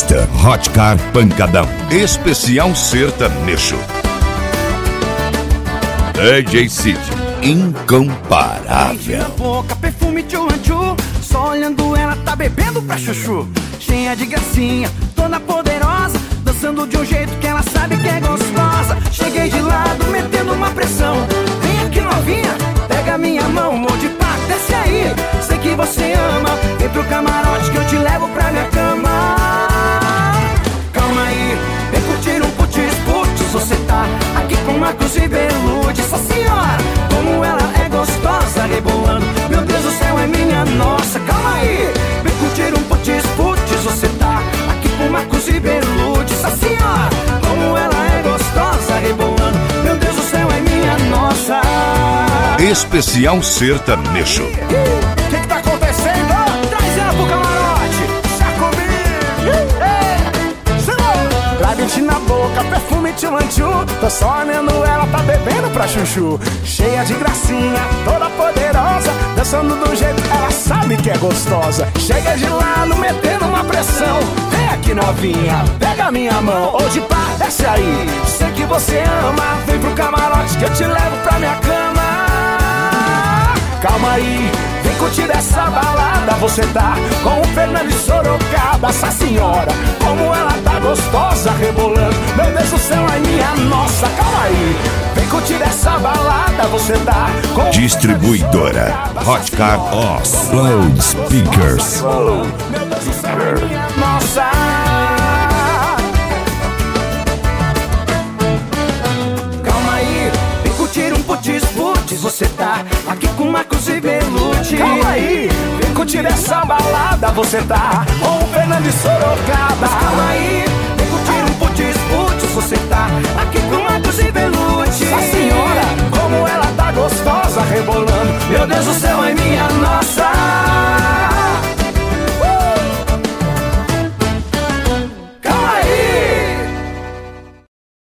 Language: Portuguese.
Pista Hot Car Pancadão. Especial sertanejo. DJ Cid, incomparável. Na boca, perfume tchu-tchu. Só olhando ela tá bebendo pra chuchu. Cheia de gracinha, toda poderosa, dançando de um jeito que ela sabe que é gostosa. Cheguei de lado, metendo uma pressão. Vem aqui novinha, pega minha mão. Ou de pá, desce aí, sei que você ama. Vem pro camarote que eu te levo pra minha cama. Calma aí, vem curtir um putz-putz. Você tá aqui com Marcos e Belude. Essa senhora, como ela é gostosa, rebolando. Meu Deus do céu, é minha nossa. Calma aí, vem curtir um putz-putz. Você tá aqui com Marcos e Belude. Essa senhora, como ela é gostosa, rebolando. Meu Deus do céu, é minha nossa. Especial sertanejo. O que tá acontecendo? Traz ela pro camarote. Labirinto na boca, perfume tchu-tchu. Tô só olhando ela, tá bebendo pra chuchu. Cheia de gracinha, toda poderosa, dançando do jeito que ela sabe que é gostosa. Chega de lado, metendo uma pressão. Vem aqui novinha, pega minha mão. Ou de pá, desce aí, sei que você ama. Vem pro camarote que eu te levo pra minha cama. Calma aí, vem curtir essa balada. Você tá com o Fernando de Sorocaba. Essa senhora, como ela tá gostosa, rebolando. Meu Deus do céu, é minha nossa. Calma aí, vem curtir essa balada. Você tá com Distribuidora Hot Car Off Loud Speakers. meu Deus do céu, é minha nossa. Calma aí, vem curtir um putz-putz. Você tá aqui com Marcos e Belude. Calma aí, vem curtir essa balada. Você tá com o Fernando de Sorocaba. Calma aí,